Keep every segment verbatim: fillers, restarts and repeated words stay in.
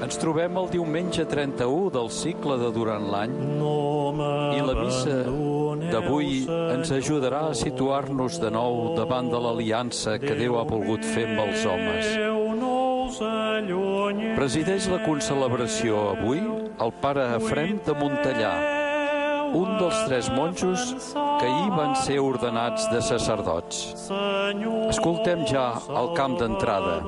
Ens trobem el diumenge trenta-u del cicle de durant l'any i la missa d'avui ens ajudarà a situar-nos de nou davant de l'aliança que Déu ha volgut fer amb els homes. Presideix la concelebració avui el pare Efrem de Montellà, un dels tres monjos que ahir van ser ordenats de sacerdots. Escoltem ja el camp d'entrada.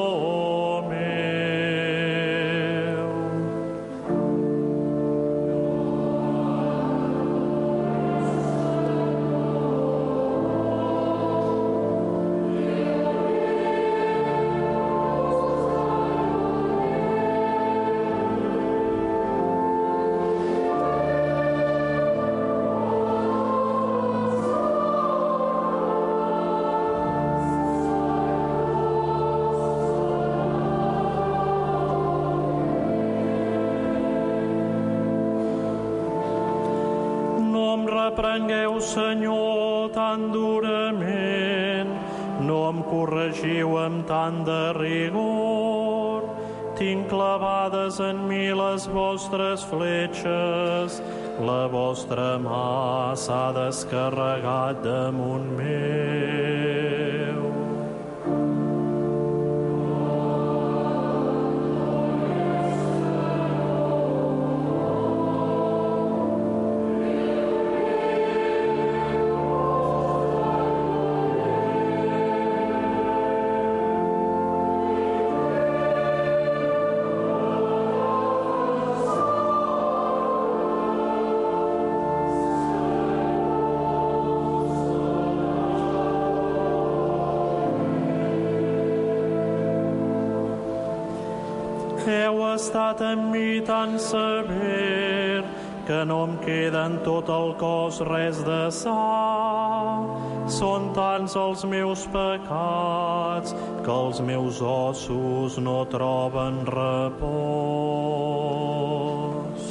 Reprengueu, Senyor, tan durament, no em corregiu amb tant de rigor. Tinc clavades en mi les vostres fletxes, la vostra mà s'ha descarregat damunt meu. Heu estat amb mi tan sever que no em queda en tot el cos res de sa. Són tants els meus pecats que els meus ossos no troben repòs.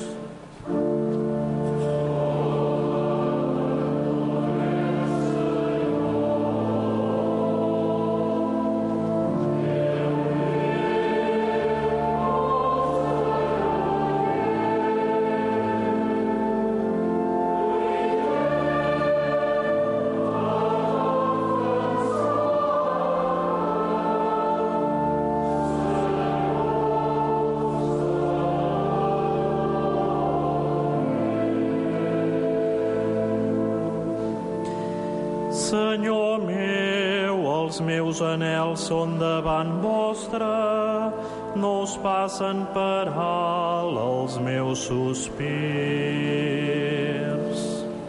Senyor meu, els meus anhels són davant vostre, no us passen per alt els meus sospirs.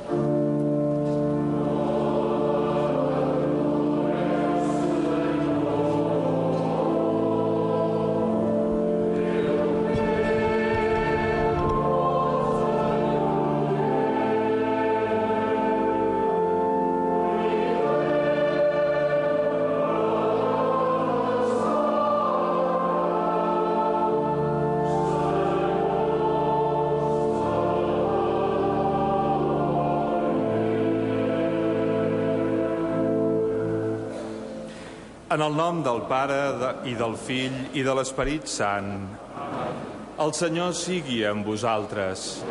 En el nom del Pare i del Fill i de l'Esperit Sant. El Senyor sigui amb vosaltres.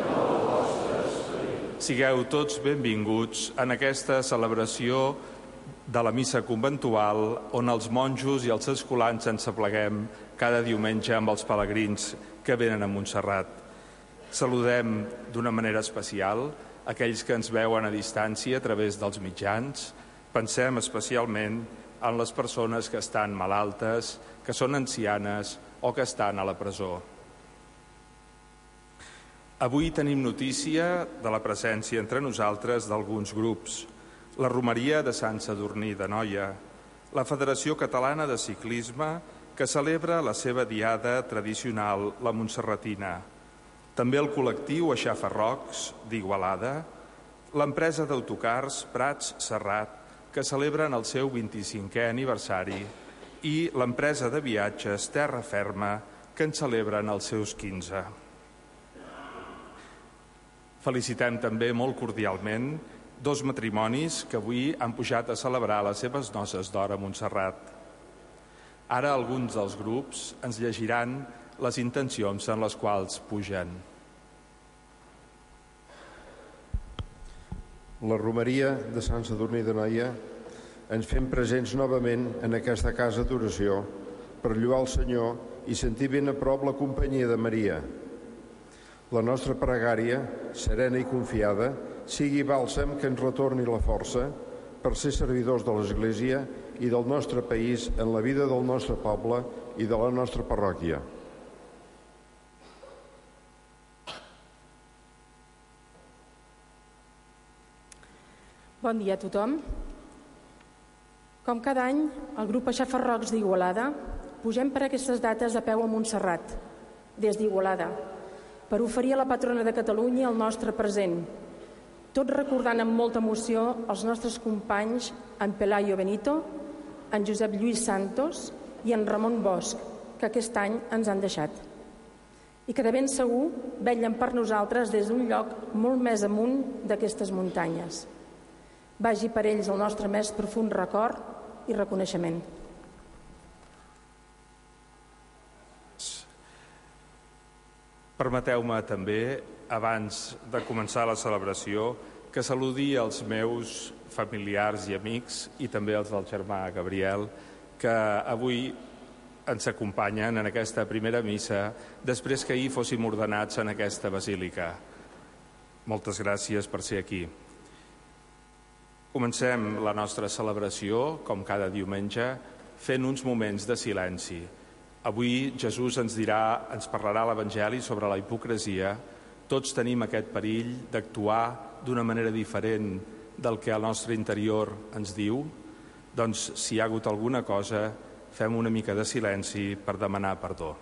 Sigueu tots benvinguts en aquesta celebració de la missa conventual on els monjos i els escolans ens apleguem cada diumenge amb els pelegrins que venen a Montserrat. Saludem d'una manera especial aquells que ens veuen a distància a través dels mitjans. Pensem especialment en les persones que estan malaltes, que són ancianes o que estan a la presó. Avui tenim notícia de la presència entre nosaltres d'alguns grups. La Romeria de Sant Sadurní d'Anoia, la Federació Catalana de Ciclisme, que celebra la seva diada tradicional, la Montserratina. També el col·lectiu Aixafarrocs d'Igualada, l'empresa d'autocars Prats Serrat, que celebren el seu vint-i-cinquè aniversari, i l'empresa de viatges Terra Ferma, que en celebren els seus quinze. Felicitem també molt cordialment dos matrimonis que avui han pujat a celebrar les seves noces d'or a Montserrat. Ara alguns dels grups ens llegiran les intencions en les quals pugen. La Romeria de Sant Sadurní d'Anoia ens fem presents novament en aquesta casa d'oració per lloar el Senyor i sentir ben a prop la companyia de Maria. La nostra pregària, serena i confiada, sigui bàlsam que ens retorni la força per ser servidors de l'Església i del nostre país en la vida del nostre poble i de la nostra parròquia. Bon dia a tothom. Com cada any, el grup Aixafarrocs d'Igualada pugem per aquestes dates a peu a Montserrat, des d'Igualada, per oferir a la patrona de Catalunya el nostre present, tot recordant amb molta emoció els nostres companys en Pelayo Benito, en Josep Lluís Santos i en Ramon Bosch, que aquest any ens han deixat, i que de ben segur vetllen per nosaltres des d'un lloc molt més amunt d'aquestes muntanyes. Vagi per ells el nostre més profund record i reconeixement. Permeteu-me també, abans de començar la celebració, que saludi els meus familiars i amics i també els del germà Gabriel, que avui ens acompanyen en aquesta primera missa després que ahir fóssim ordenats en aquesta basílica. Moltes gràcies per ser aquí. Comencem la nostra celebració, com cada diumenge, fent uns moments de silenci. Avui Jesús ens dirà, ens parlarà l'Evangeli sobre la hipocresia. Tots tenim aquest perill d'actuar d'una manera diferent del que al nostre interior ens diu. Doncs, si hi ha hagut alguna cosa, fem una mica de silenci per demanar perdó.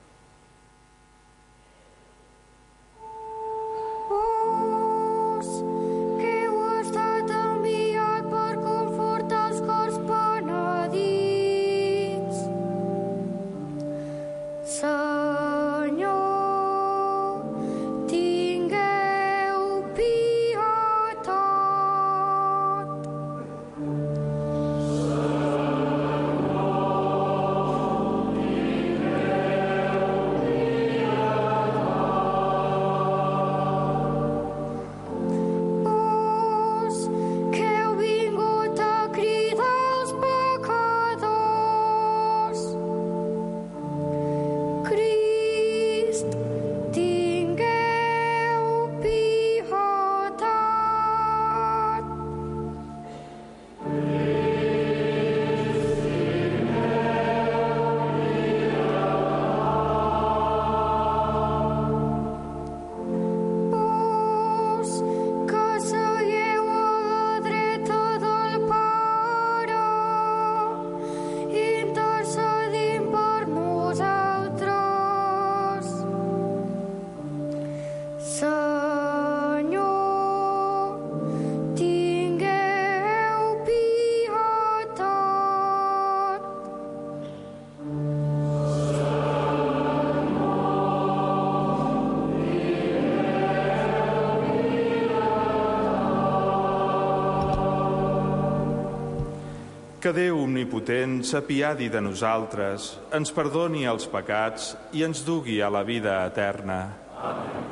Que Déu omnipotent s'apiadi de nosaltres, ens perdoni els pecats i ens dugui a la vida eterna. Amén.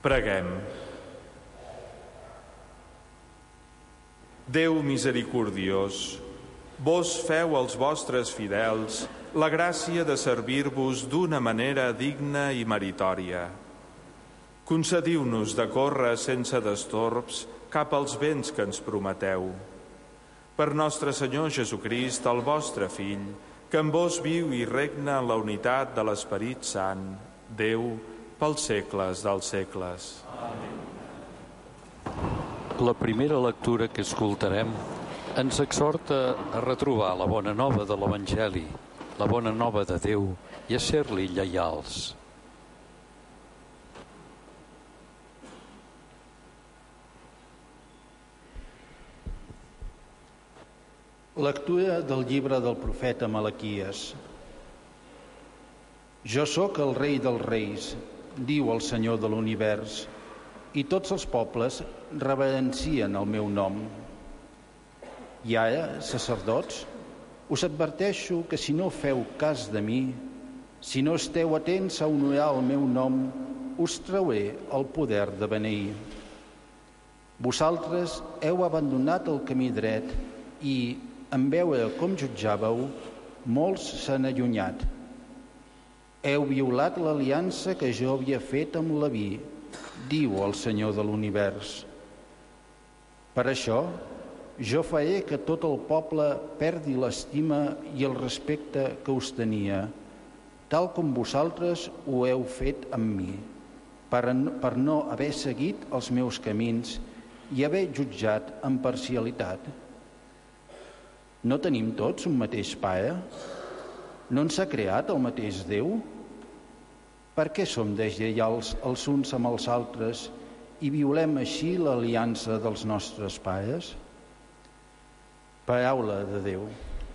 Preguem. Déu misericordiós, vos feu als vostres fidels la gràcia de servir-vos d'una manera digna i meritòria. Concediu-nos de córrer sense destorbs cap als béns que ens prometeu. Per nostre Senyor Jesucrist, el vostre Fill, que en vos viu i regna en la unitat de l'Esperit Sant, Déu, pels segles dels segles. Amén. La primera lectura que escoltarem ens exhorta a retrobar la bona nova de l'Evangeli, la bona nova de Déu, i a ser-li lleials. Lectura del llibre del profeta Malaquies. Jo sóc el rei dels reis, diu el Senyor de l'univers, i tots els pobles reverencien el meu nom. I ara, sacerdots, us adverteixo que si no feu cas de mi, si no esteu atents a honorar el meu nom, us trauré el poder de beneir. Vosaltres heu abandonat el camí dret i, en veure com jutjàveu, molts s'han allunyat. Heu violat l'aliança que jo havia fet amb Leví, diu el Senyor de l'univers. Per això, jo faré que tot el poble perdi l'estima i el respecte que us tenia, tal com vosaltres ho heu fet amb mi, per, per no haver seguit els meus camins i haver jutjat amb parcialitat. No tenim tots un mateix Pare? No ens ha creat el mateix Déu? Per què som deslleials els uns amb els altres i violem així l'aliança dels nostres pares? Paraula de Déu.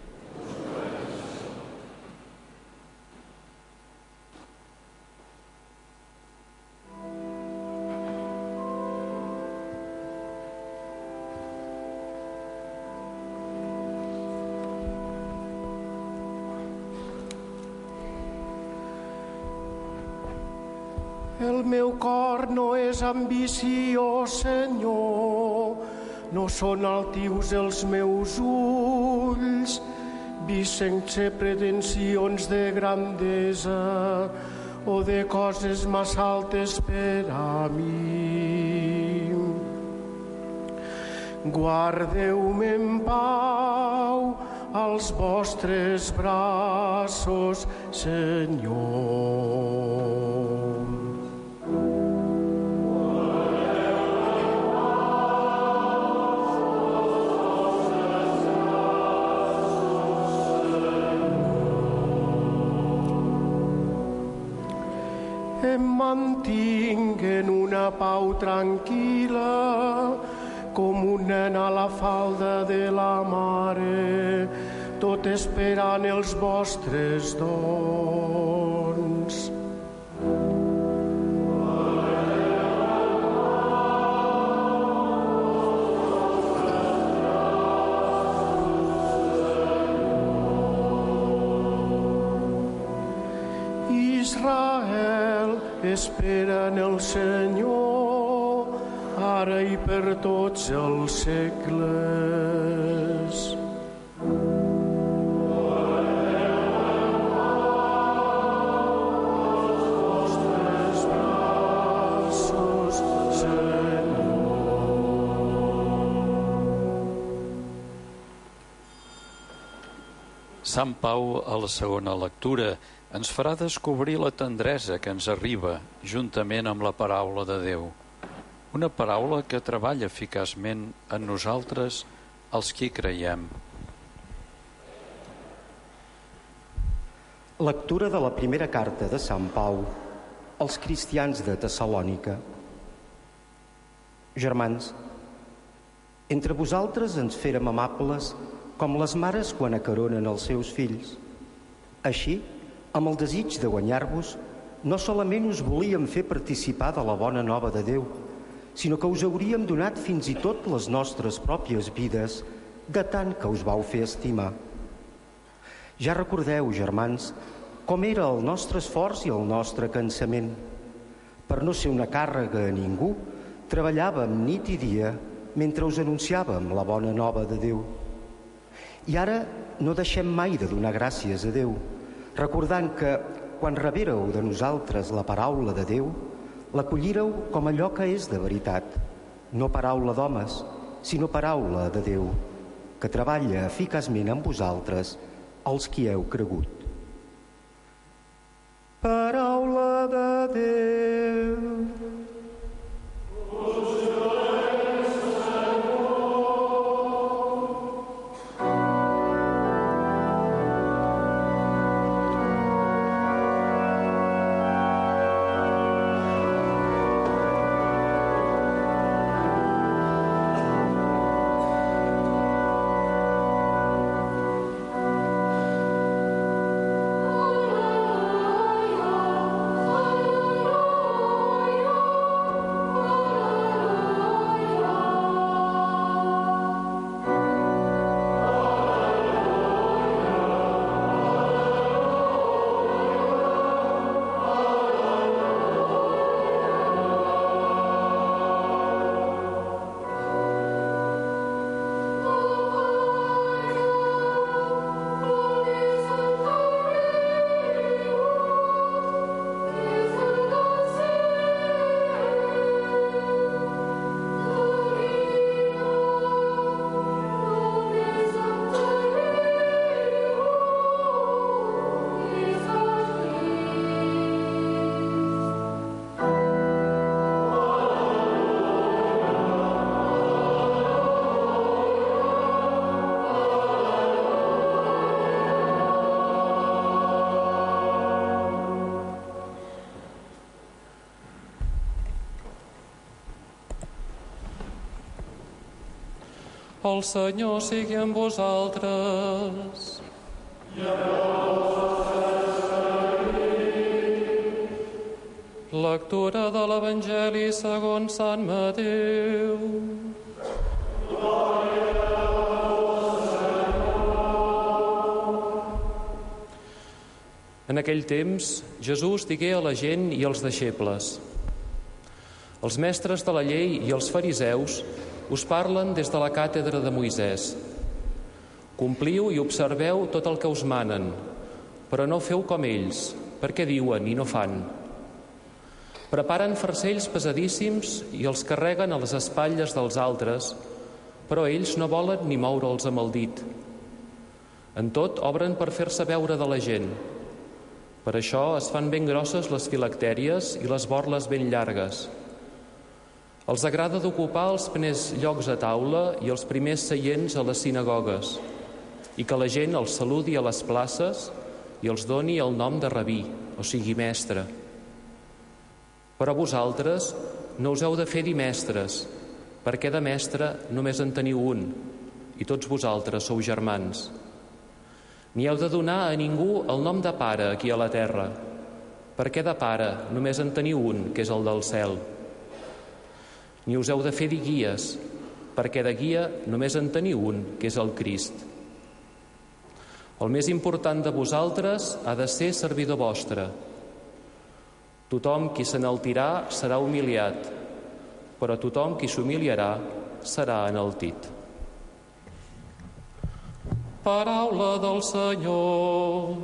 El meu cor no és ambició, Senyor, no són altius els meus ulls, vist sense pretensions de grandesa o de coses massa altes per a mi. Guardeu-me en pau als vostres braços, Senyor. Em mantinc en una pau tranquil·la, com un nen a la falda de la mare, tot esperant els vostres dons. Israel, espera en el Senyor, ara i per tots els segles. Sant Pau, a la segona lectura, ens farà descobrir la tendresa que ens arriba juntament amb la paraula de Déu. Una paraula que treballa eficaçment en nosaltres, els qui creiem. Lectura de la primera carta de Sant Pau als cristians de Tessalònica. Germans, entre vosaltres ens férem amables com les mares quan acaronen els seus fills. Així, amb el desig de guanyar-vos, no solament us volíem fer participar de la bona nova de Déu, sinó que us hauríem donat fins i tot les nostres pròpies vides, de tant que us vau fer estimar. Ja recordeu, germans, com era el nostre esforç i el nostre cansament. Per no ser una càrrega a ningú, treballàvem nit i dia mentre us anunciàvem la bona nova de Déu. I ara no deixem mai de donar gràcies a Déu, recordant que, quan rebéreu de nosaltres la paraula de Déu, l'acollíreu com allò que és de veritat, no paraula d'homes, sinó paraula de Déu, que treballa eficaçment amb vosaltres, els qui heu cregut. Paraula de Déu. El Senyor sigui amb vosaltres. I lectura de l'Evangeli segons Sant Mateu. En aquell temps, Jesús digué a la gent i als deixebles: els mestres de la llei i els fariseus us parlen des de la càtedra de Moisès. Compliu i observeu tot el que us manen, però no feu com ells, perquè diuen i no fan. Preparen farcells pesadíssims i els carreguen a les espatlles dels altres, però ells no volen ni moure'ls amb el dit. En tot obren per fer-se veure de la gent. Per això es fan ben grosses les filactèries i les borles ben llargues. Els agrada d'ocupar els primers llocs a taula i els primers seients a les sinagogues, i que la gent els saludi a les places i els doni el nom de rabí, o sigui mestre. Però vosaltres no us heu de fer dir mestres, perquè de mestre només en teniu un, i tots vosaltres sou germans. Ni heu de donar a ningú el nom de pare aquí a la terra, perquè de pare només en teniu un, que és el del cel. Ni us heu de fer dir guies, perquè de guia només en teniu un, que és el Crist. El més important de vosaltres ha de ser servidor vostre. Tothom qui s'enaltirà serà humiliat, però tothom qui s'humiliarà serà enaltit. Paraula del Senyor.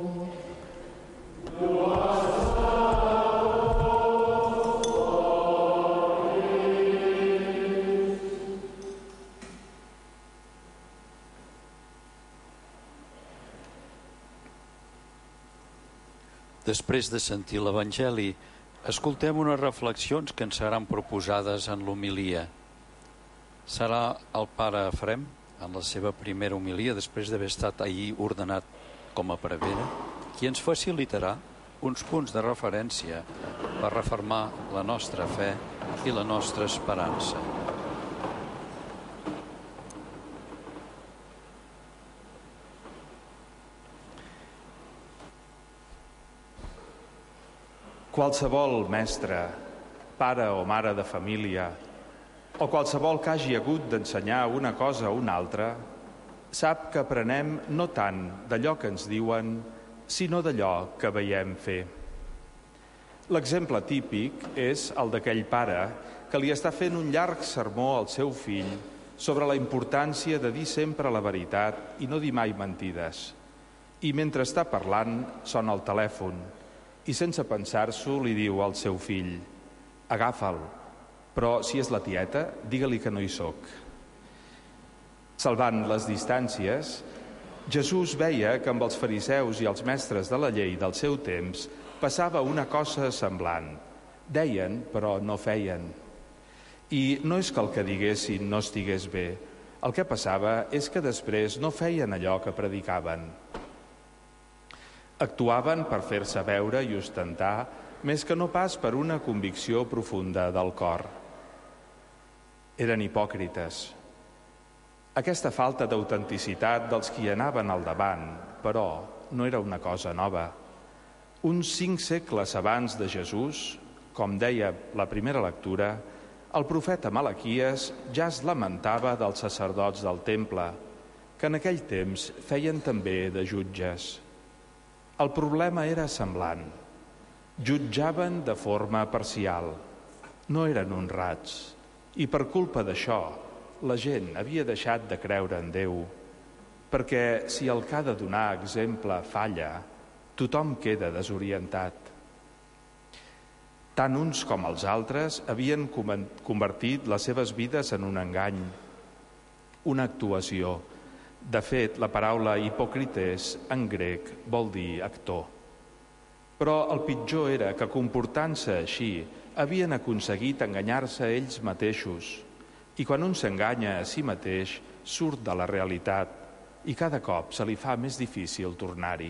Després de sentir l'Evangeli, escoltem unes reflexions que ens seran proposades en l'homilia. Serà el pare Efrem, en la seva primera homilia, després d'haver estat ahir ordenat com a prevere, qui ens facilitarà uns punts de referència per refermar la nostra fe i la nostra esperança. Qualsevol mestre, pare o mare de família, o qualsevol que hagi hagut d'ensenyar una cosa o una altra, sap que aprenem no tant d'allò que ens diuen, sinó d'allò que veiem fer. L'exemple típic és el d'aquell pare que li està fent un llarg sermó al seu fill sobre la importància de dir sempre la veritat i no dir mai mentides. I mentre està parlant, sona el telèfon i sense pensar-s'ho li diu al seu fill: agafa'l, però si és la tieta, digue-li que no hi soc. Salvant les distàncies, Jesús veia que amb els fariseus i els mestres de la llei del seu temps passava una cosa semblant. Deien, però no feien. I no és que el que diguessin no estigués bé. El que passava és que després no feien allò que predicaven. Actuaven per fer-se veure i ostentar, més que no pas per una convicció profunda del cor. Eren hipòcrites. Aquesta falta d'autenticitat dels qui anaven al davant, però, no era una cosa nova. Uns cinc segles abans de Jesús, com deia la primera lectura, el profeta Malaquies ja es lamentava dels sacerdots del temple, que en aquell temps feien també de jutges. El problema era semblant. Jutjaven de forma parcial. No eren honrats. I per culpa d'això, la gent havia deixat de creure en Déu, perquè si el que ha de donar exemple falla, tothom queda desorientat. Tant uns com els altres havien convertit les seves vides en un engany, una actuació. De fet, la paraula hipòcrites en grec vol dir actor. Però el pitjor era que, comportant-se així, havien aconseguit enganyar-se ells mateixos. I quan un s'enganya a si mateix, surt de la realitat i cada cop se li fa més difícil tornar-hi.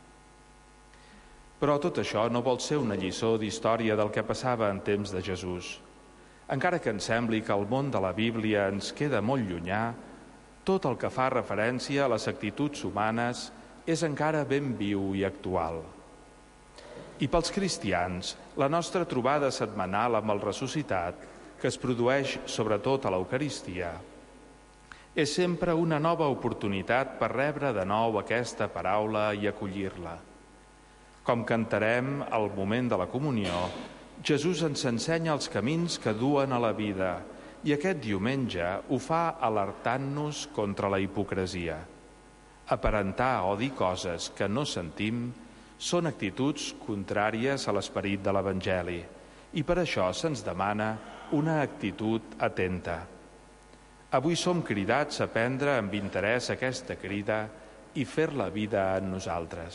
Però tot això no vol ser una lliçó d'història del que passava en temps de Jesús. Encara que ens sembli que el món de la Bíblia ens queda molt llunyà, tot el que fa referència a les actituds humanes és encara ben viu i actual. I pels cristians, la nostra trobada setmanal amb el ressuscitat, que es produeix sobretot a l'Eucaristia, és sempre una nova oportunitat per rebre de nou aquesta paraula i acollir-la. Com cantarem al moment de la comunió, Jesús ens ensenya els camins que duen a la vida i aquest diumenge ho fa alertant-nos contra la hipocresia. Aparentar o dir coses que no sentim són actituds contràries a l'esperit de l'Evangeli i per això se'ns demana una actitud atenta. Avui som cridats a prendre amb interès aquesta crida i fer-la vida en nosaltres.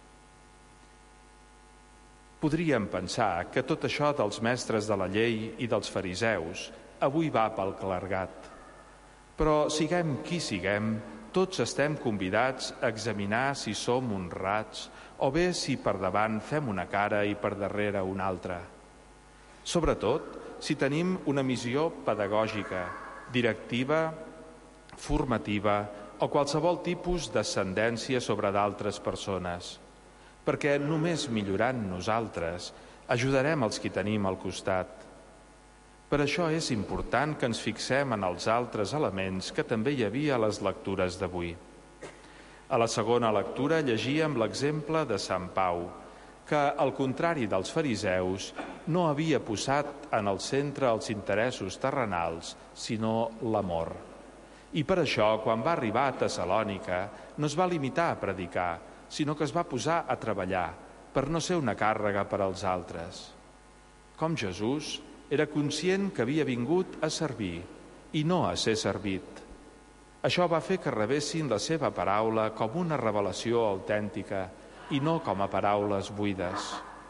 Podríem pensar que tot això dels mestres de la llei i dels fariseus avui va pel clergat. Però siguem qui siguem, tots estem convidats a examinar si som honrats o bé si per davant fem una cara i per darrere una altra. Sobretot, si tenim una missió pedagògica, directiva, formativa o qualsevol tipus d'ascendència sobre d'altres persones, perquè només millorant nosaltres ajudarem els qui tenim al costat. Per això és important que ens fixem en els altres elements que també hi havia a les lectures d'avui. A la segona lectura llegíem l'exemple de Sant Pau, que, al contrari dels fariseus, no havia posat en el centre els interessos terrenals, sinó l'amor. I per això, quan va arribar a Tessalònica, no es va limitar a predicar, sinó que es va posar a treballar, per no ser una càrrega per als altres. Com Jesús, era conscient que havia vingut a servir i no a ser servit. Això va fer que rebessin la seva paraula com una revelació autèntica i no com a paraules buides.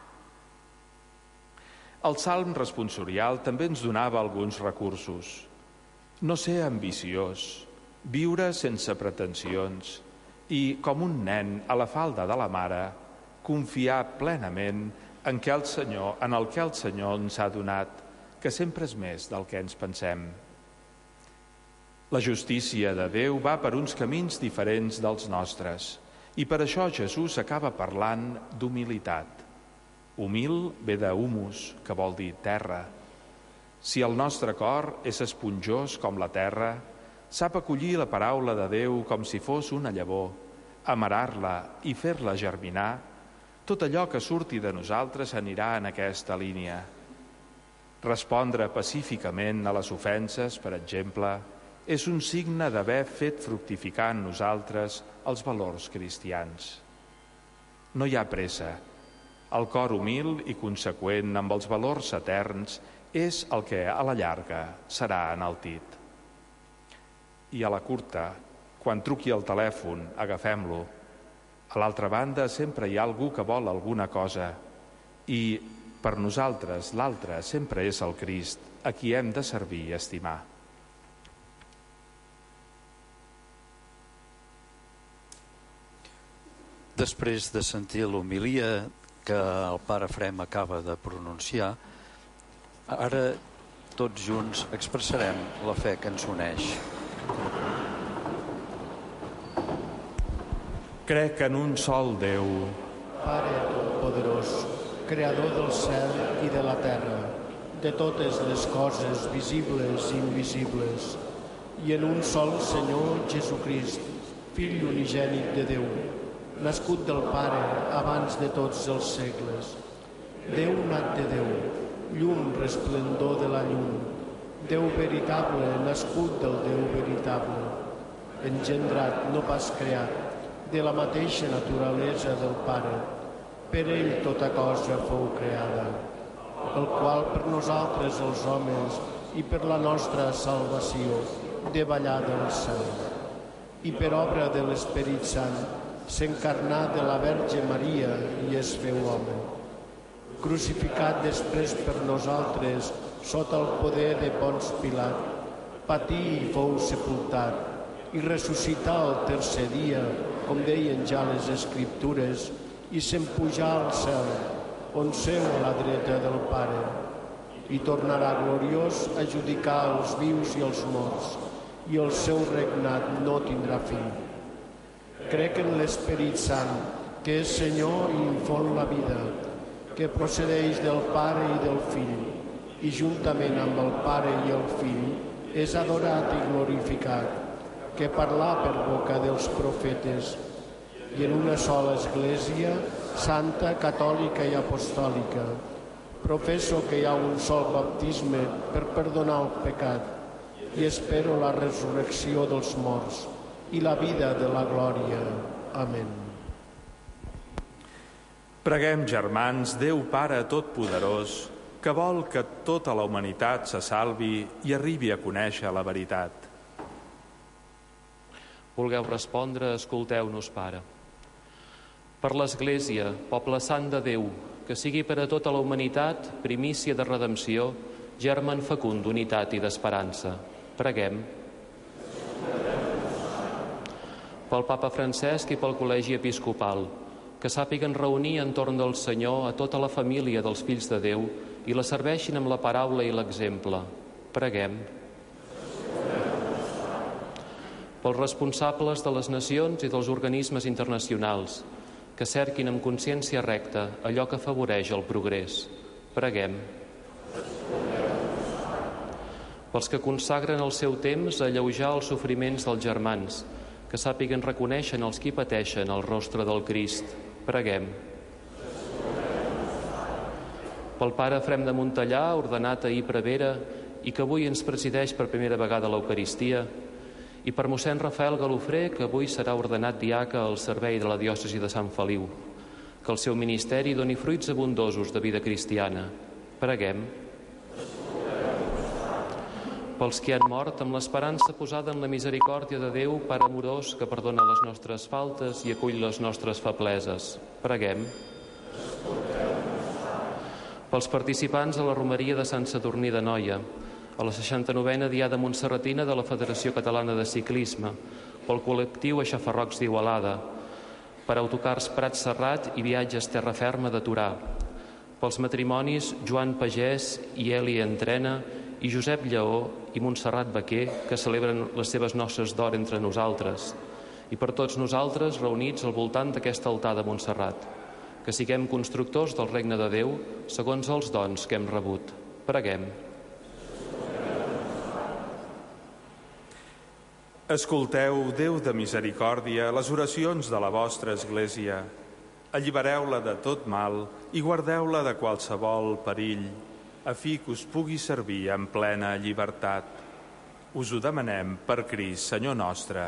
El Salm responsorial també ens donava alguns recursos. No ser ambiciós, viure sense pretensions i, com un nen a la falda de la mare, confiar plenament en, que el Senyor, en el que el Senyor ens ha donat, que sempre és més del que ens pensem. La justícia de Déu va per uns camins diferents dels nostres i per això Jesús acaba parlant d'humilitat. Humil ve de humus, que vol dir terra. Si el nostre cor és esponjós com la terra, sap acollir la paraula de Déu com si fos una llavor, amarar-la i fer-la germinar, Tot allò que surti de nosaltres anirà en aquesta línia. Respondre pacíficament a les ofenses, per exemple, és un signe d'haver fet fructificar en nosaltres els valors cristians. No hi ha pressa. El cor humil i conseqüent amb els valors eterns és el que a la llarga serà enaltit. I a la curta, quan truqui el telèfon, agafem-lo. A l'altra banda sempre hi ha algú que vol alguna cosa i per nosaltres l'altre sempre és el Crist, a qui hem de servir i estimar. Després de sentir l'homilia que el pare Frem acaba de pronunciar, ara tots junts expressarem la fe que ens uneix. Crec en un sol Déu, Pare Totpoderós, Creador del cel i de la terra, de totes les coses visibles i invisibles, i en un sol Senyor Jesucrist, Fill unigènit de Déu, nascut del Pare abans de tots els segles, Déu nat de Déu, llum resplendor de la llum, Déu veritable, nascut del Déu veritable, engendrat, no pas creat, de la mateixa naturalesa del Pare. Per ell tota cosa fou creada, el qual per nosaltres els homes i per la nostra salvació davallà del cel. I per obra de l'Esperit Sant s'encarnà de la Verge Maria i es feu home. Crucificat després per nosaltres sota el poder de Ponç Pilat, patí i fou sepultat i ressuscità el tercer dia, com deien ja les Escriptures, i se'n pujà al cel, on seu a la dreta del Pare, i tornarà gloriós a judicar els vius i els morts, i el seu regnat no tindrà fi. Crec en l'Esperit Sant, que és Senyor i infon la vida, que procedeix del Pare i del Fill, i juntament amb el Pare i el Fill és adorat i glorificat, que parlà per boca dels profetes, i en una sola Església, santa, catòlica i apostòlica. Professo que hi ha un sol baptisme per perdonar el pecat i espero la resurrecció dels morts i la vida de la glòria. Amén. Preguem, germans, Déu Pare Totpoderós, que vol que tota la humanitat se salvi i arribi a conèixer la veritat. Vulgueu respondre, escolteu-nos, Pare. Per l'Església, poble sant de Déu, que sigui per a tota la humanitat primícia de redempció, germen fecund d'unitat i d'esperança. Preguem. Pel Papa Francesc i pel Col·legi Episcopal, que sàpiguen reunir entorn del Senyor a tota la família dels fills de Déu i la serveixin amb la paraula i l'exemple. Preguem. Pels responsables de les nacions i dels organismes internacionals, que cerquin amb consciència recta allò que afavoreix el progrés. Preguem. Pels que consagren el seu temps a alleujar els sofriments dels germans, que sàpiguen reconèixer en els qui pateixen el rostre del Crist. Preguem. Pel pare Frem de Montellà, ordenat ahir prevere i que avui ens presideix per primera vegada l'Eucaristia, i per mossèn Rafael Galofré, que avui serà ordenat diaca al servei de la diòcesi de Sant Feliu. Que el seu ministeri doni fruits abundosos de vida cristiana. Preguem. Pels que han mort amb l'esperança posada en la misericòrdia de Déu, Pare amorós, que perdona les nostres faltes i acull les nostres febleses. Preguem. Pels participants a la romeria de Sant Sadurní d'Anoia, a la seixanta-novena Diada Montserratina de la Federació Catalana de Ciclisme, pel col·lectiu Aixafarrocs d'Igualada, per autocars Prat Serrat i viatges Terra Ferma de Torà, pels matrimonis Joan Pagès i Eli Entrena i Josep Lleó i Montserrat Baquer, que celebren les seves noces d'or entre nosaltres, i per tots nosaltres reunits al voltant d'aquest altar de Montserrat, que siguem constructors del regne de Déu segons els dons que hem rebut. Preguem. Escolteu, Déu de misericòrdia, les oracions de la vostra Església. Allibereu-la de tot mal i guardeu-la de qualsevol perill, a fi que us pugui servir en plena llibertat. Us ho demanem per Crist, Senyor nostre.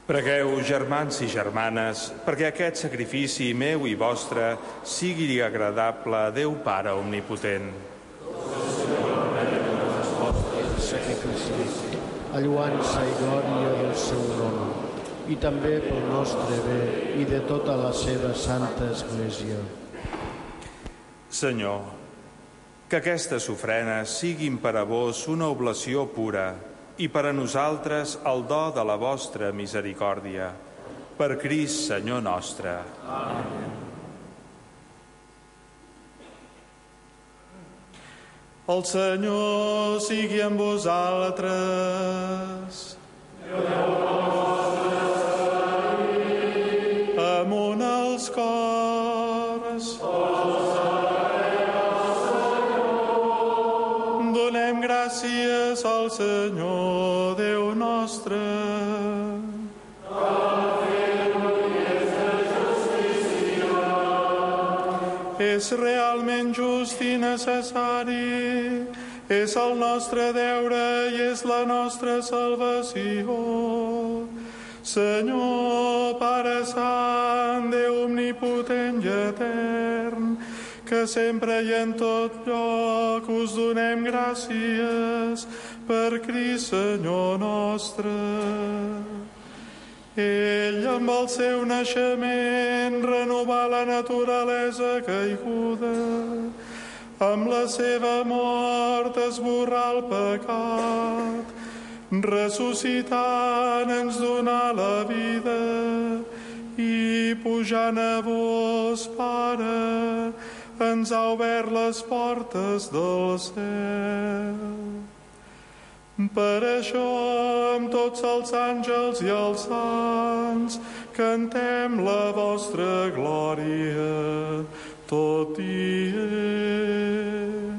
Pregueu, germans i germanes, perquè aquest sacrifici meu i vostre sigui agradable a Déu Pare Omnipotent. A lluança i glòria del seu nom, i també pel nostre bé i de tota la seva santa Església. Senyor, que aquestes ofrenes siguin per a vos una oblació pura i per a nosaltres el do de la vostra misericòrdia. Per Crist, Senyor nostre. Amén. El Senyor sigui amb vosaltres. Amunt els cors. Donem gràcies al Senyor, Déu nostre. És realment just i necessari, és el nostre deure i és la nostra salvació. Senyor, Pare Sant, Déu omnipotent i etern, que sempre i en tot lloc us donem gràcies per Crist, Senyor nostre. Ell, amb el seu naixement, renovà la naturalesa caiguda. Amb la seva mort esborrà el pecat. Ressuscitant ens donà la vida i pujant a vos, Pare, ens ha obert les portes del cel. Per això, amb tots els àngels i els sants, cantem la vostra glòria tot dient.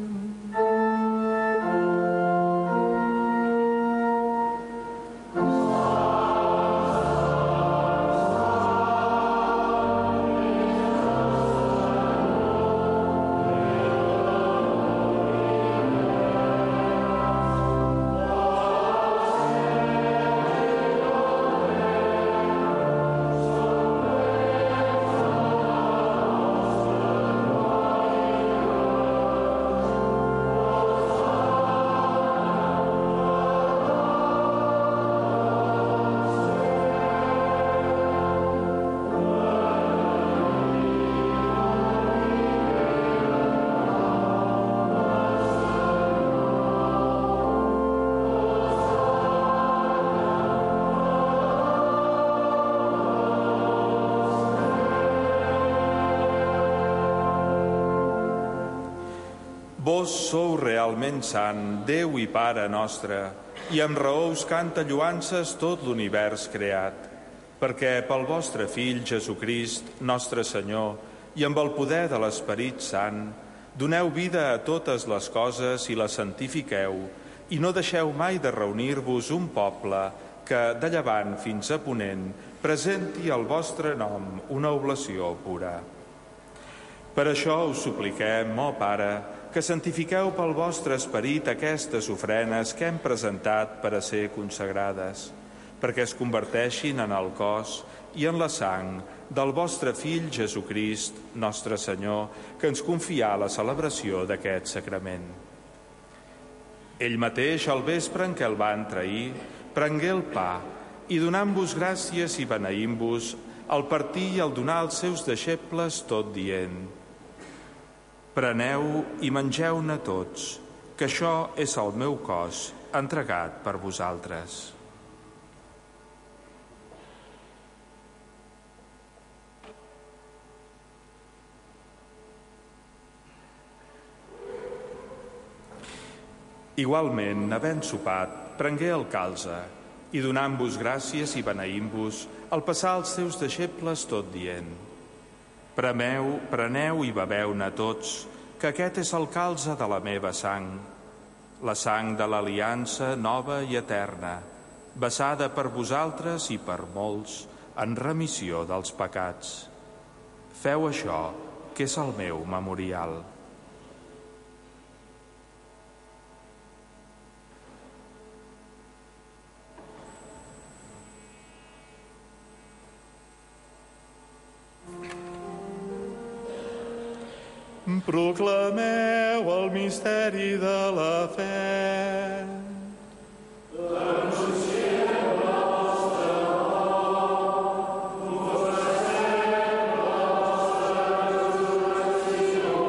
Vos sou realment sant, Déu i Pare nostre, i amb raó us canta lloances tot l'univers creat, perquè pel vostre Fill Jesucrist, nostre Senyor, i amb el poder de l'Esperit Sant, doneu vida a totes les coses i les santifiqueu, i no deixeu mai de reunir-vos un poble que, de llevant fins a ponent, presenti al vostre nom una oblació pura. Per això us supliquem, ó Pare, que santifiqueu pel vostre esperit aquestes ofrenes que hem presentat per a ser consagrades, perquè es converteixin en el cos i en la sang del vostre Fill Jesucrist, nostre Senyor, que ens confià la celebració d'aquest sacrament. Ell mateix, al vespre en què el van trair, prengué el pa i, donant-vos gràcies i beneint-vos, el partí i el donà als seus deixebles, tot dient: preneu i mengeu-ne tots, que això és el meu cos, entregat per vosaltres. Igualment, havent sopat, prengué el calze i, donant-vos gràcies i beneint-vos, el passà als seus deixebles, tot dient: Premeu, preneu i beveu-ne tots, que aquest és el calze de la meva sang, la sang de l'aliança nova i eterna, vessada per vosaltres i per molts en remissió dels pecats. Feu això, que és el meu memorial. Proclameu el misteri de la fe. Anunciem la vostra mort, proclamem la vostra resurrecció,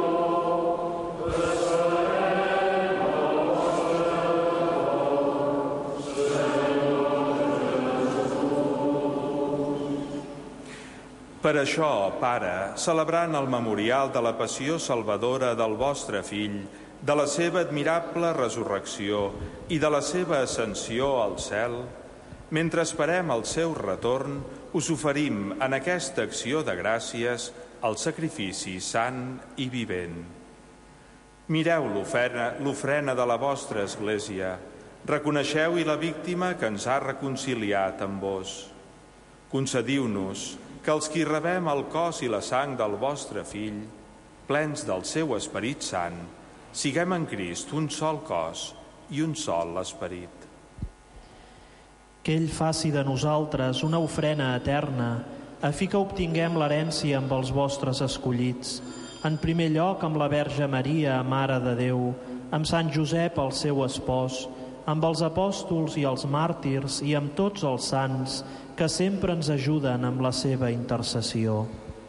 esperem el vostre retorn, Senyor Jesús. Per això, Pare, celebrant el memorial de la passió salvadora del vostre Fill, de la seva admirable resurrecció i de la seva ascensió al cel, mentre esperem el seu retorn, us oferim en aquesta acció de gràcies el sacrifici sant i vivent. Mireu l'ofrena de la vostra Església, reconeixeu-hi la víctima que ens ha reconciliat amb vos. Concediu-nos que els qui rebem el cos i la sang del vostre Fill, plens del seu Esperit Sant, siguem en Crist un sol cos i un sol esperit. Que ell faci de nosaltres una ofrena eterna, a fi que obtinguem l'herència amb els vostres escollits, en primer lloc amb la Verge Maria, Mare de Déu, amb Sant Josep, el seu espòs, amb els apòstols i els màrtirs i amb tots els sants que sempre ens ajuden amb la seva intercessió.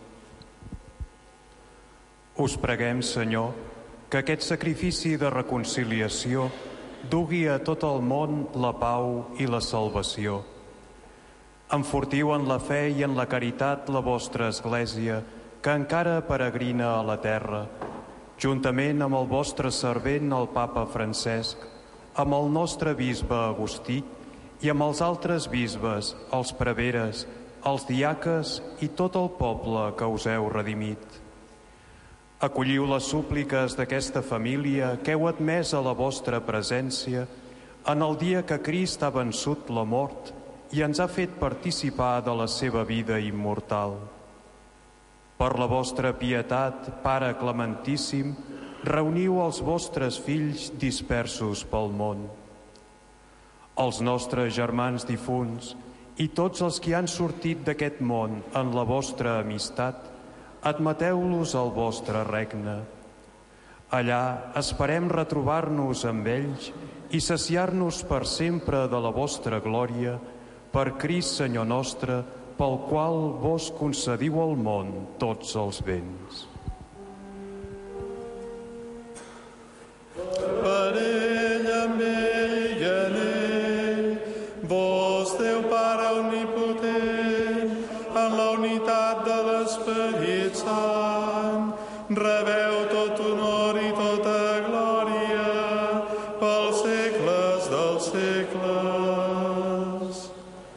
Us preguem, Senyor, que aquest sacrifici de reconciliació dugui a tot el món la pau i la salvació. Enfortiu en la fe i en la caritat la vostra Església, que encara peregrina a la terra, juntament amb el vostre servent, el Papa Francesc, amb el nostre bisbe Agustí i amb els altres bisbes, els preveres, els diaques i tot el poble que us heu redimit. Acolliu les súpliques d'aquesta família que heu admès a la vostra presència en el dia que Crist ha vençut la mort i ens ha fet participar de la seva vida immortal. Per la vostra pietat, Pare Clementíssim, reuniu els vostres fills dispersos pel món. Els nostres germans difunts i tots els que han sortit d'aquest món en la vostra amistat, admeteu-los al vostre regne. Allà esperem retrobar-nos amb ells i saciar-nos per sempre de la vostra glòria, per Crist Senyor nostre, pel qual vos concediu al món tots els béns. Per ell, amb ell i en ell, vos, Déu Pare omnipotent, en la unitat de l'Esperit Sant, rebeu tot honor i tota glòria pels segles dels segles.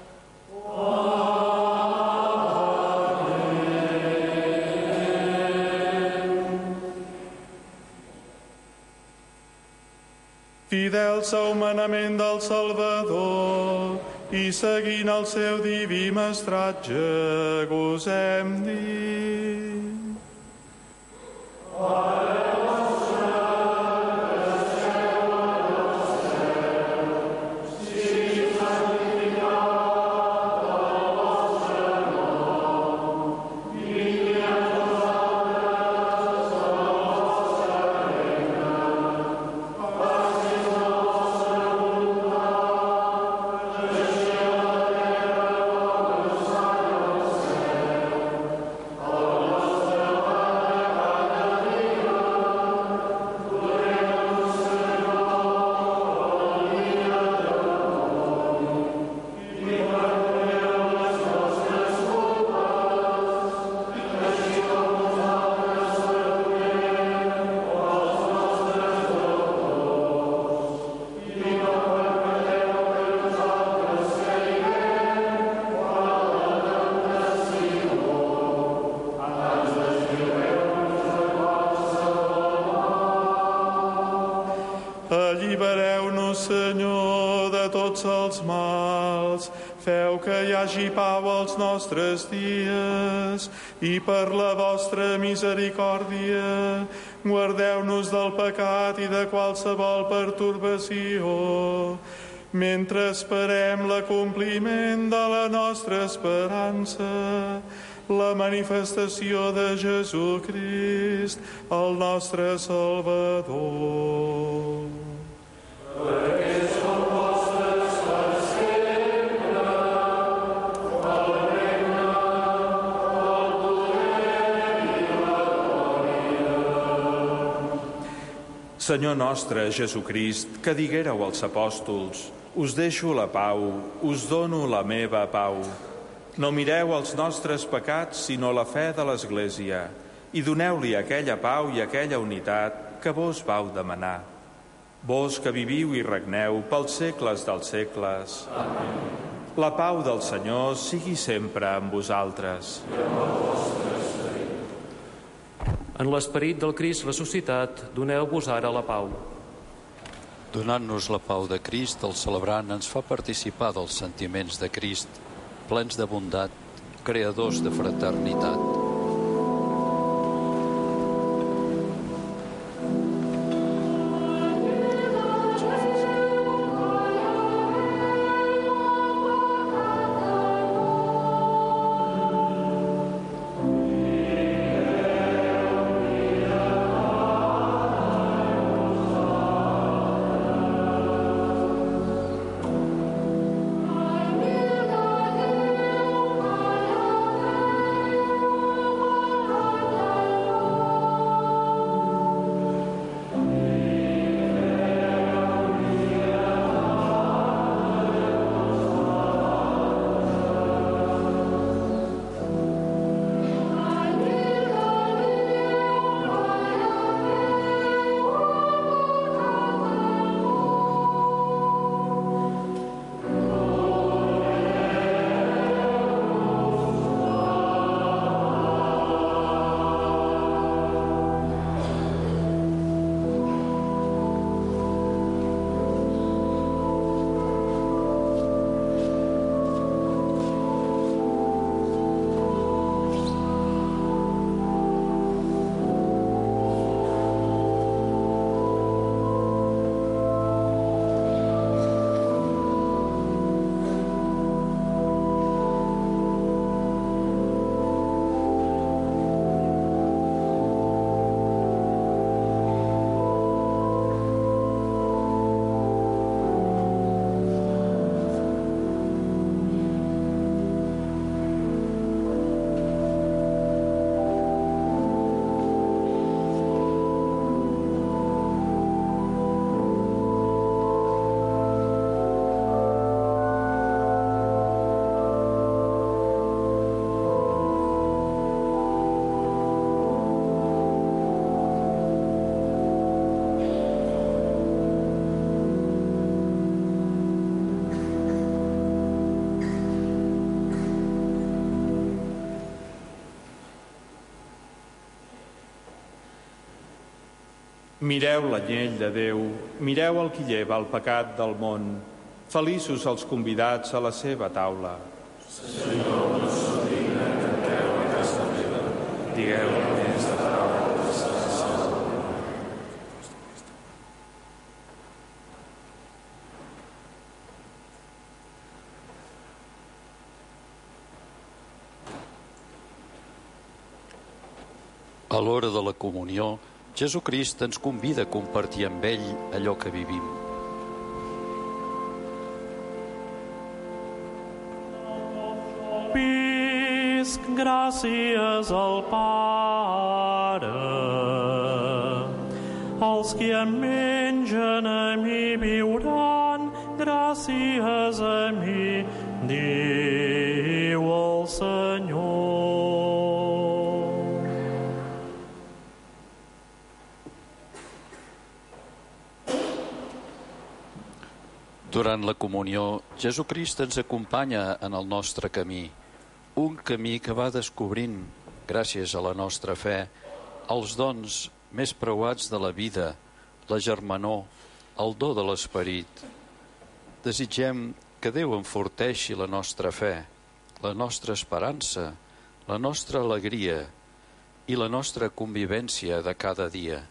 Fidels a humanament del Salvador i seguint el seu diví mestratge, gosem dir. Allibereu-nos, Senyor, de tots els mals. Feu que hi hagi pau als nostres dies i per la vostra misericòrdia guardeu-nos del pecat i de qualsevol pertorbació, mentre esperem l'acompliment de la nostra esperança, la manifestació de Jesucrist, el nostre Salvador. Perquè són vostres per sempre, el regne, el poder i la glòria. Senyor nostre Jesucrist, que diguéreu als apòstols: us deixo la pau, us dono la meva pau. No mireu els nostres pecats, sinó la fe de l'Església, i doneu-li aquella pau i aquella unitat que vos vau demanar. Vos que viviu i regneu pels segles dels segles. Amén. La pau del Senyor sigui sempre amb vosaltres. En l'esperit del Crist ressuscitat, doneu-vos ara la pau. Donant-nos la pau de Crist, el celebrant ens fa participar dels sentiments de Crist, plens de bondat, creadors de fraternitat. Mireu l'anyell de Déu, mireu el qui lleva el pecat del món. Feliços els convidats a la seva taula. Senyor, no sóc digne que entreu a casa meva. Digueu només la paraula que serà salva. A l'hora de la comunió, Jesucrist ens convida a compartir amb ell allò que vivim. Visc, gràcies al Pare. Els qui em mengen a mi viuran, gràcies a mi, diu el Senyor. Durant la comunió, Jesucrist ens acompanya en el nostre camí, un camí que va descobrint, gràcies a la nostra fe, els dons més preuats de la vida, la germanor, el do de l'esperit. Desitgem que Déu enforteixi la nostra fe, la nostra esperança, la nostra alegria i la nostra convivència de cada dia.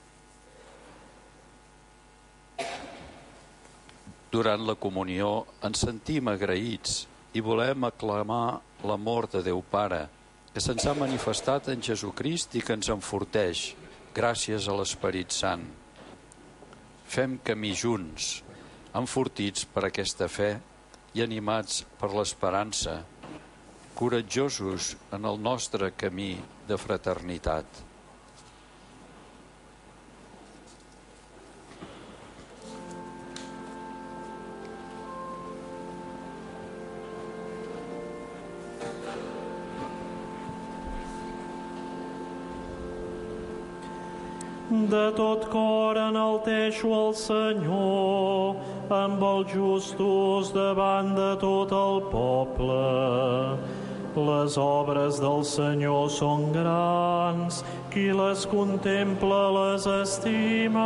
Durant la comunió ens sentim agraïts i volem aclamar l'amor de Déu Pare, que se'ns ha manifestat en Jesucrist i que ens enforteix, gràcies a l'Esperit Sant. Fem camí junts, enfortits per aquesta fe i animats per l'esperança, coratjosos en el nostre camí de fraternitat. De tot cor enalteixo el Senyor, amb els justos davant de tot el poble. Les obres del Senyor són grans, qui les contempla les estima.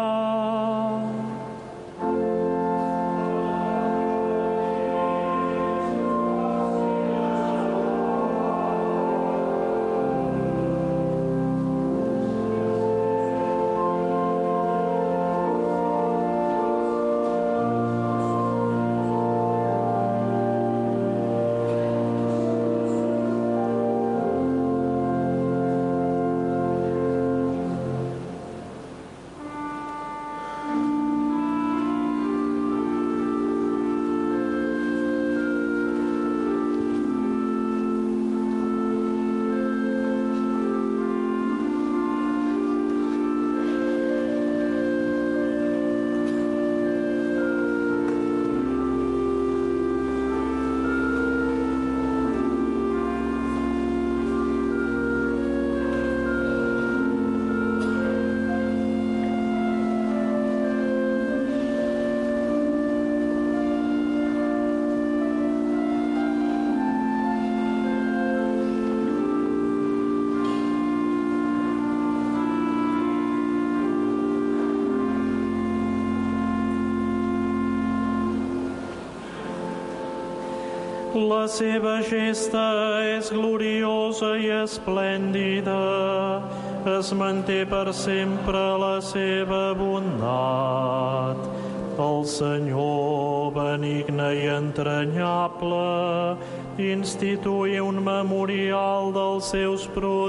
La seva gesta és gloriosa i esplèndida, es manté per sempre la seva bondat. El Senyor, benigne i entranyable, instituí un memorial dels seus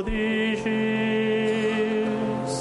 prodigis.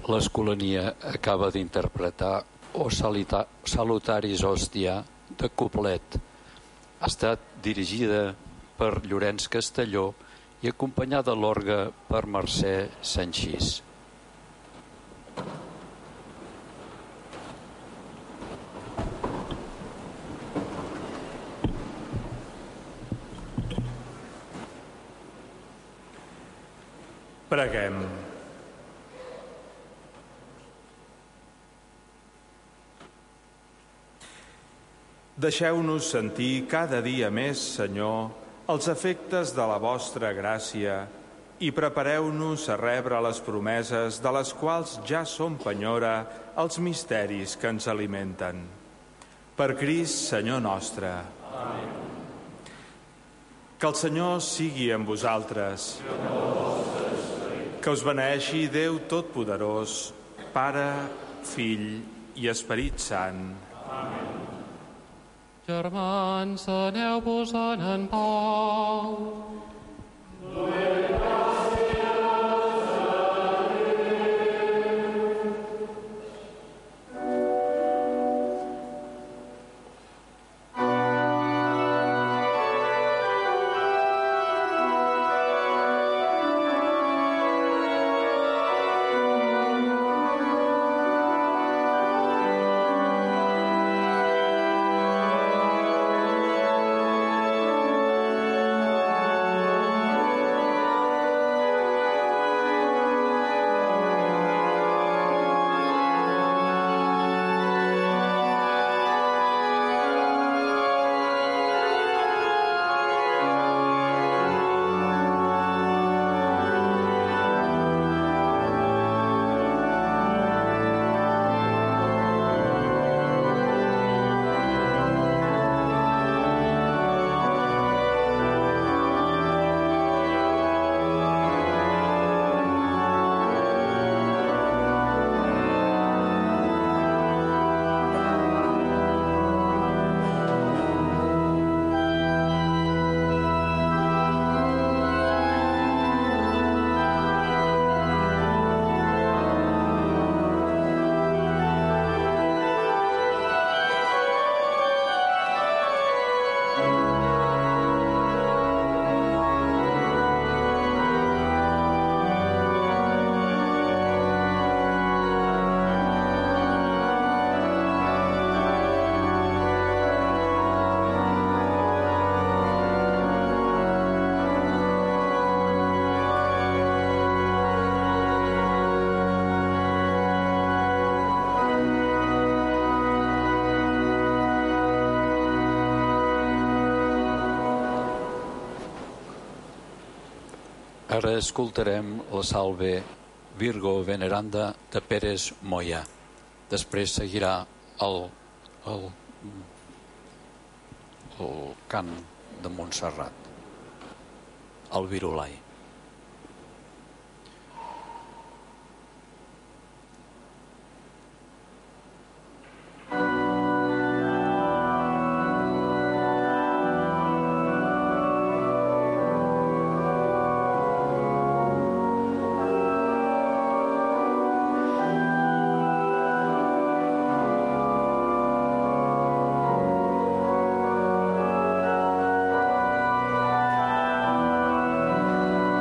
L'Escolania acaba d'interpretar O Salutaris Hostia de Coplet. Ha estat dirigida per Llorenç Castelló i acompanyada a l'orgue per Mercè Sanchís. Preguem. Deixeu-nos sentir cada dia més, Senyor, els efectes de la vostra gràcia i prepareu-nos a rebre les promeses de les quals ja som penyora els misteris que ens alimenten. Per Crist, Senyor nostre. Amén. Que el Senyor sigui amb vosaltres. Que us beneeixi Déu Totpoderós, Pare, Fill i Esperit Sant. Amén. Germans, aneu-vos-en en pau. Ara escoltarem la salve Virgo Veneranda de Pérez Moya. Després seguirà el, el, el cant de Montserrat, el Virolai. Amen.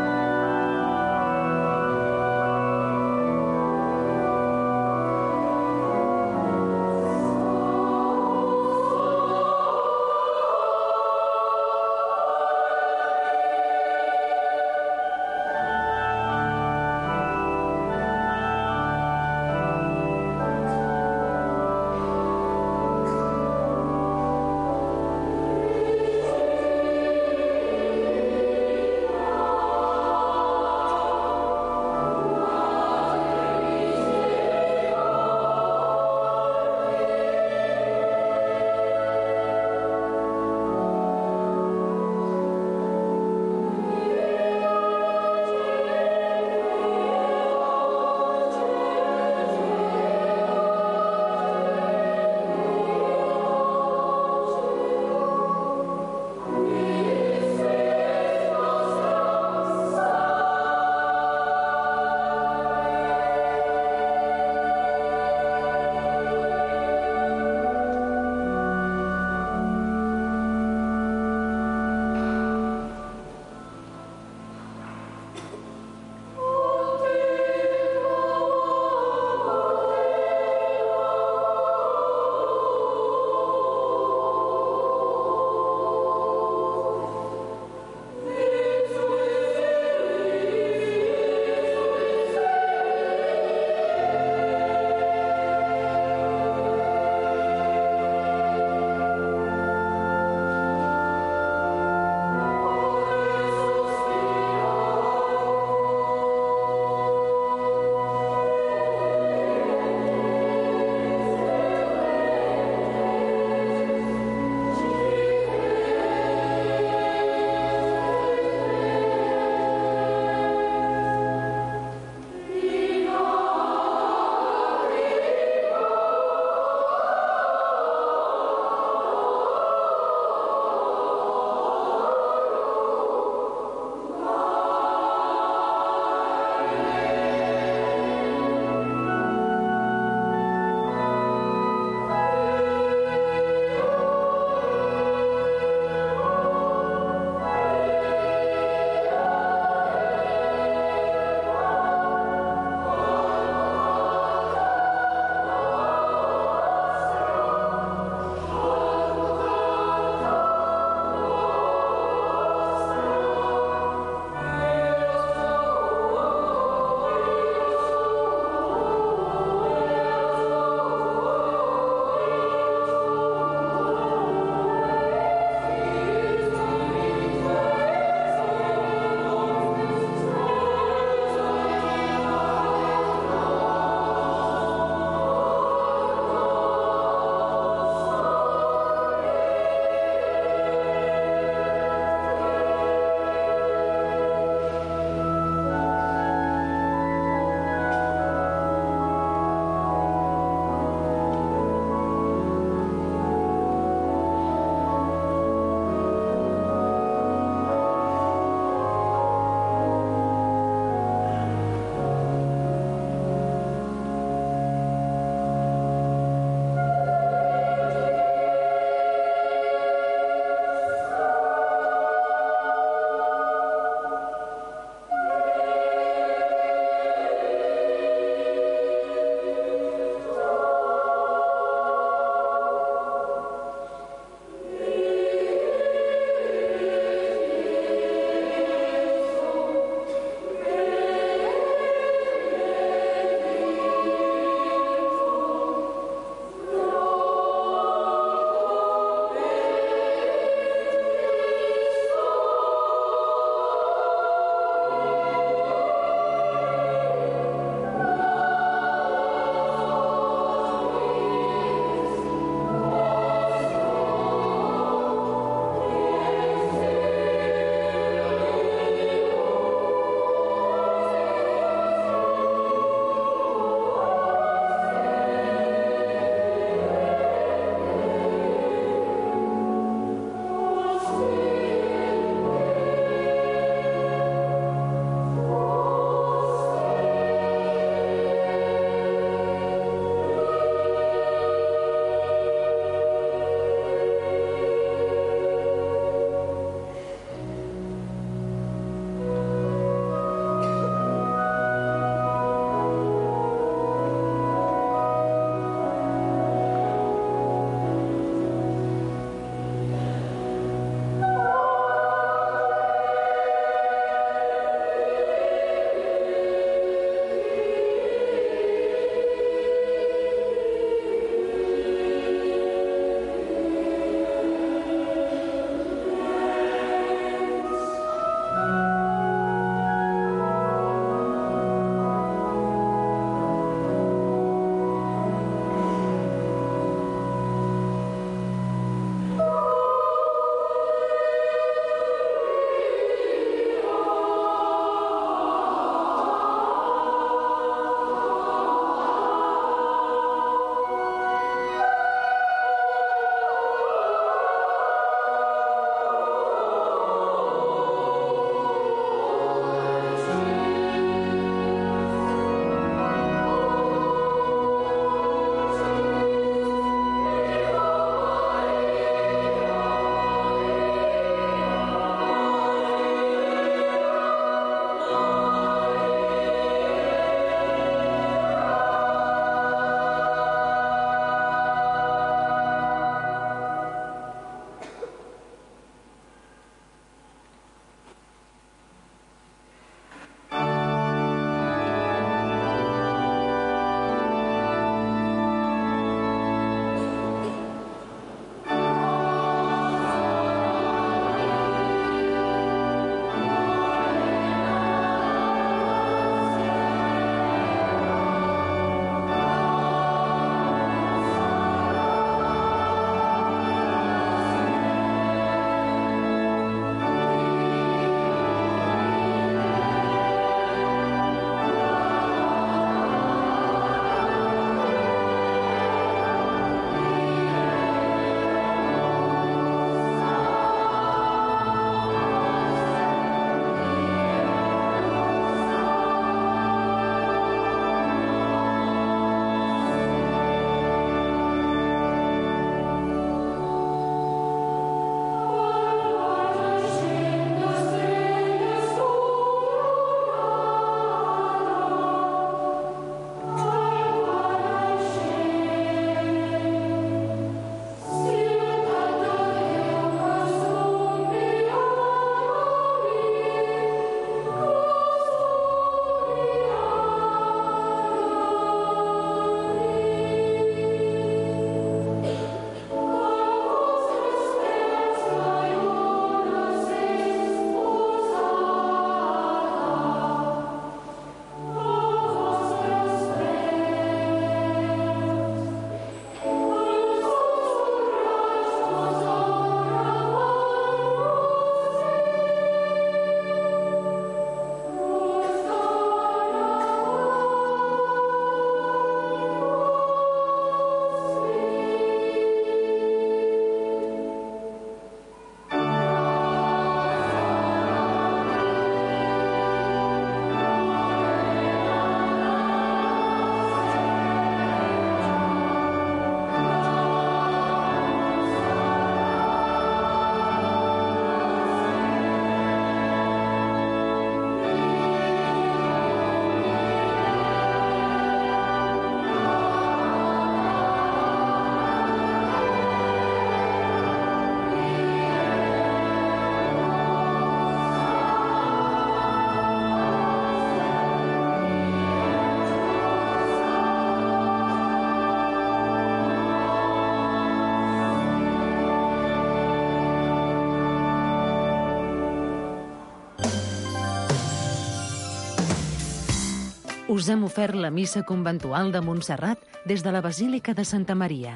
Us hem ofert la missa conventual de Montserrat des de la Basílica de Santa Maria.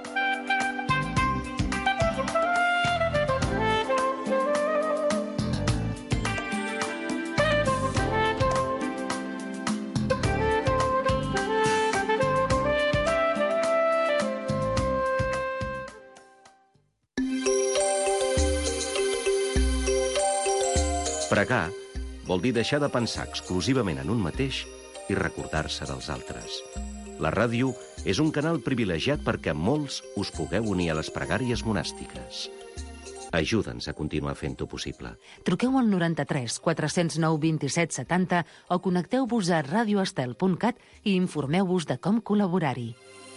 Pregar vol dir deixar de pensar exclusivament en un mateix i recordar-se dels altres. La ràdio és un canal privilegiat perquè molts us pugueu unir a les pregàries monàstiques. Ajuda'ns a continuar fent-ho possible. Truqueu al noranta-tres quatre zero nou vint-i-set setanta o connecteu-vos a radioestel punt cat i informeu-vos de com col·laborar-hi.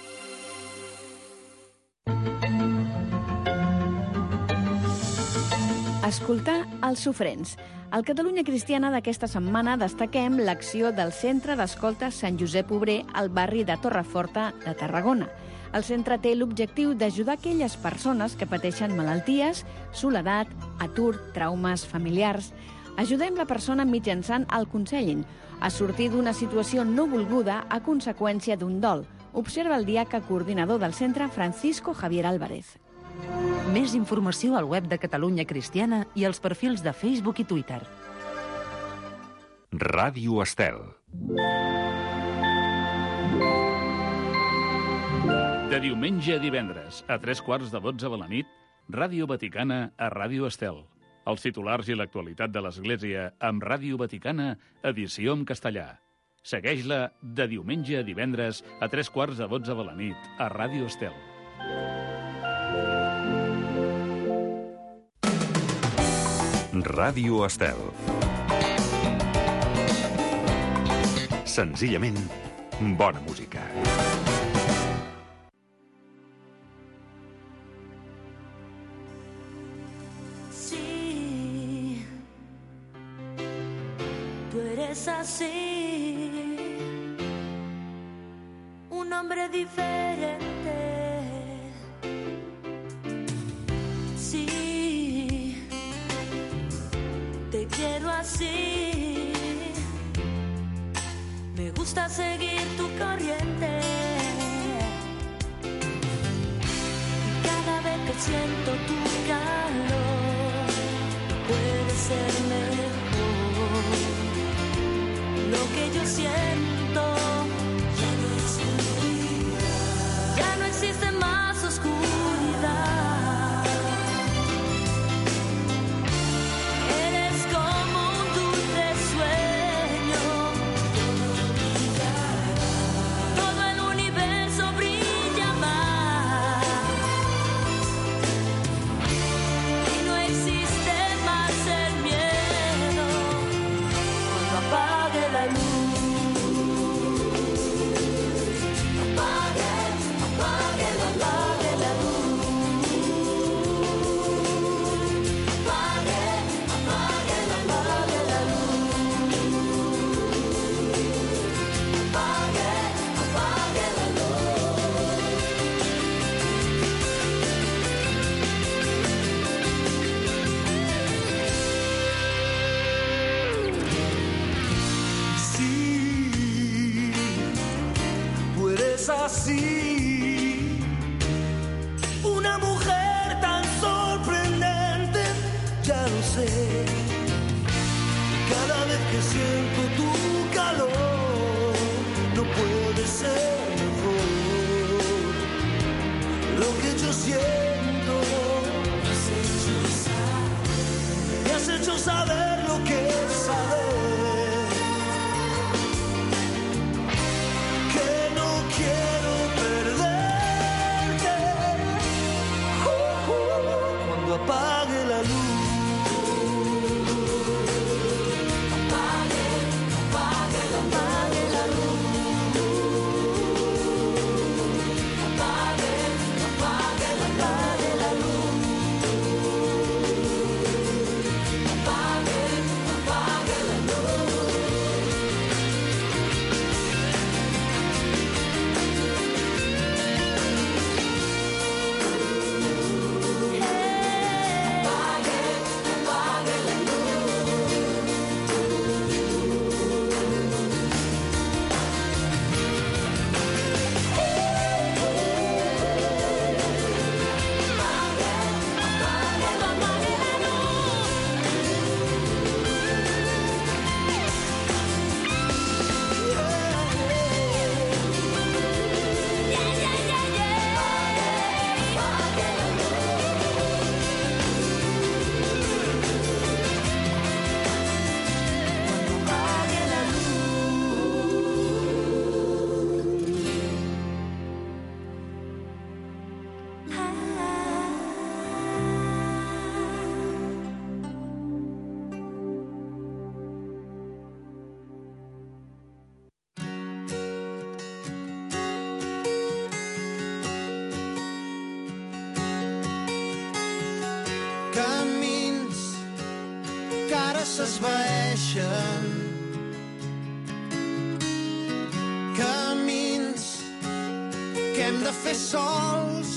Escoltar els sofrents. Al Catalunya Cristiana d'aquesta setmana destaquem l'acció del Centre d'Escolta Sant Josep Obrer al barri de Torreforta de Tarragona. El centre té l'objectiu d'ajudar aquelles persones que pateixen malalties, soledat, atur, traumes familiars. Ajudem la persona mitjançant el counseling a sortir d'una situació no volguda a conseqüència d'un dol. Observa el diaca coordinador del centre, Francisco Javier Álvarez. Més informació al web de Catalunya Cristiana i als perfils de Facebook i Twitter. Ràdio Estel. De diumenge a divendres, a tres quarts de dotze de la nit, Ràdio Vaticana a Ràdio Estel. Els titulars i l'actualitat de l'Església amb Ràdio Vaticana, edició en castellà. Segueix-la de diumenge a divendres a tres quarts de dotze de la nit a Ràdio Estel. Ràdio Estel. Senzillament, bona música. Sí, tú eres así, un hombre diferente. Te quiero así, me gusta seguir tu corriente. Y cada vez que siento tu calor, puede ser mejor. Lo que yo siento ya no es mentira, ya no existe más oscuridad. Así, una mujer tan sorprendente, ya lo sé. Cada vez que siento tu calor, no puede ser mejor. Lo que yo siento, me has hecho saber lo que es saber. Quiero perderte uh, uh, cuando apague la luz. Apague, apague, apague la luz. Apague, apague, apague la luz. Apague, s'esvaeixen, camins que hem de fer sols,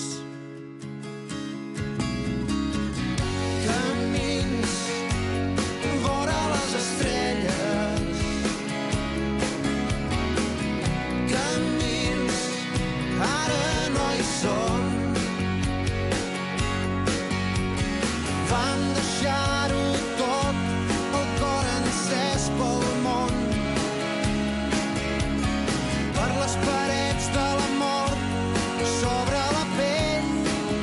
camins vora les estrelles, camins ara no hi són, vam deixar-ho tot, el cor encès pel món, per les parets de la mort sobre la pell.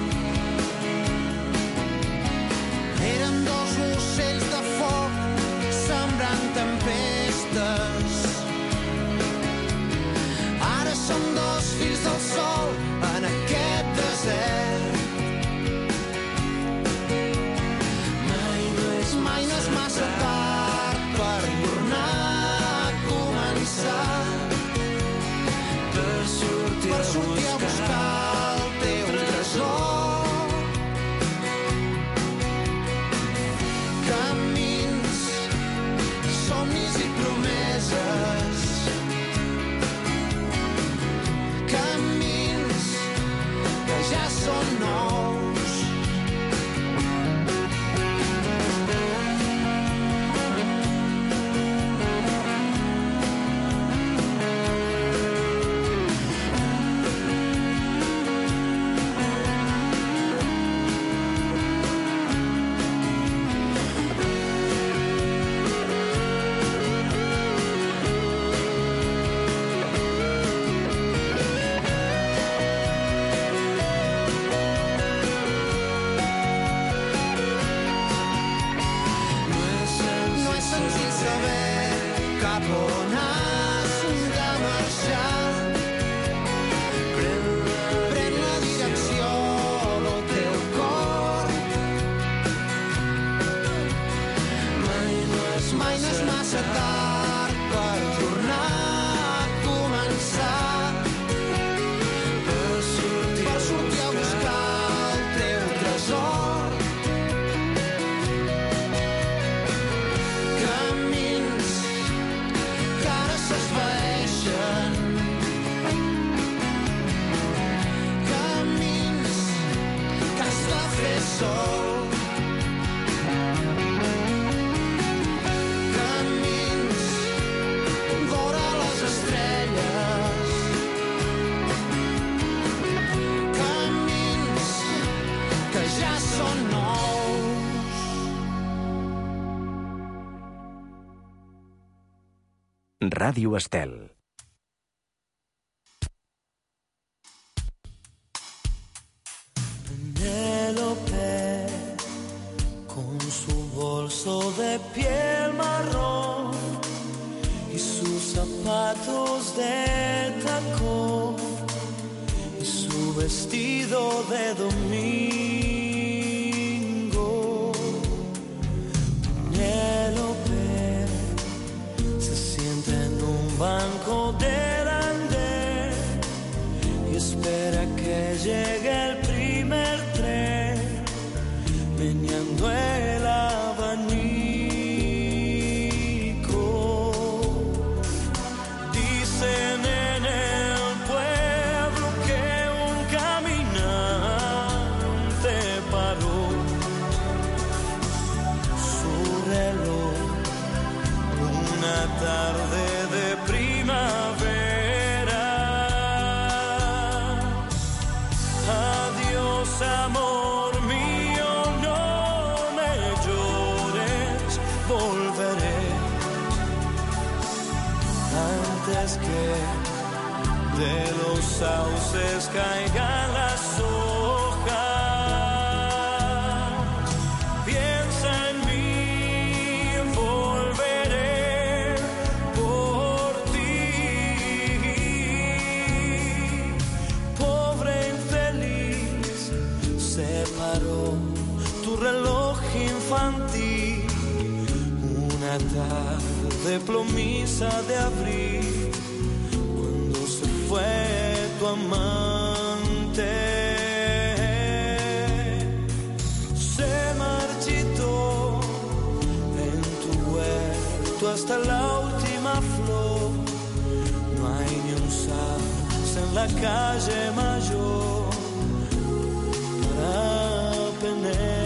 Érem dos ocells de foc sembrant tempestes. Ara som dos fills del sol en aquest desert. Mai no és massa tard per tornar a començar, per sortir, per sortir a buscar el teu tresor. Camins, somnis i promeses, camins que ja són nous. Ràdio Estel. Penélope, con su bolso de piel marrón y sus zapatos de tacón y su vestido de domingo. Penélope se sienta en un banco del andén y espera que llegue el primer tren, meneando el abanico. Dicen en el pueblo que un caminante paró su reloj una tarde de primavera. Adiós, amor mío, no me llores, volveré antes que de los sauces caigan las hojas. Piensa en mí, volveré por ti. Pobre infeliz, se paró tu reloj infantil una tarde plomiza de abril, cuando se fue tu amante. Se marchitó en tu junto hasta la última flor. No hay ni un sauce en la calle mayor para Penélope.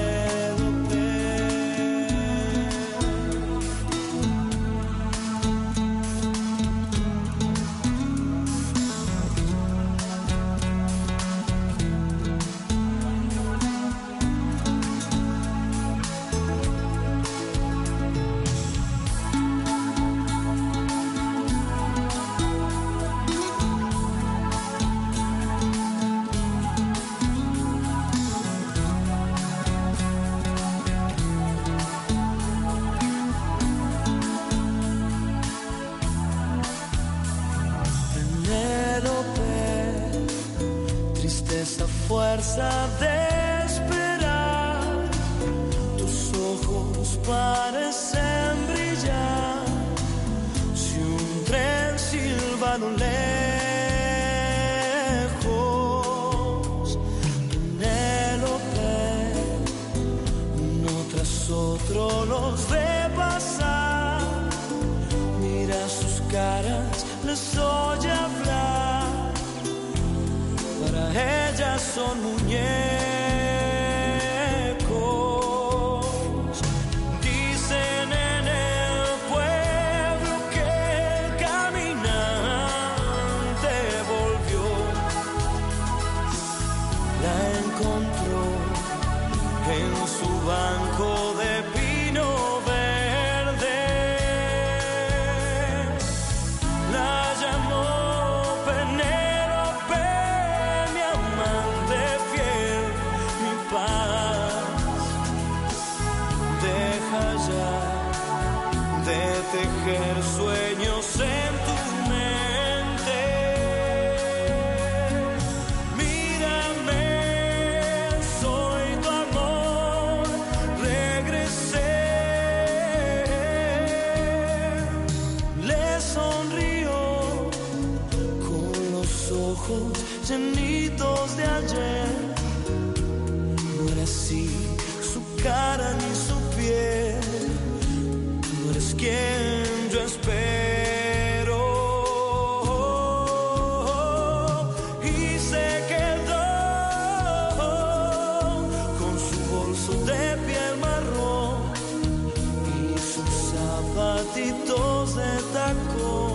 Fuerza de esperar, tus ojos parecen brillar. Si un tren silba a lo lejos, Penélope, uno tras otro los ve pasar. Mira sus caras, les oye hablar. Para ellas son muñecos. Dicen en el pueblo que el caminante volvió. La encontró en su banco de pino verde. La llamó Penélope, de tejer sueños en tu mente. Mírame, soy tu amor, regresé. Le sonrió con los ojos llenitos de ayer. No era así su cara ni su piel. Quien yo espero, y se quedó con su bolso de piel marrón y sus zapatitos de tacón.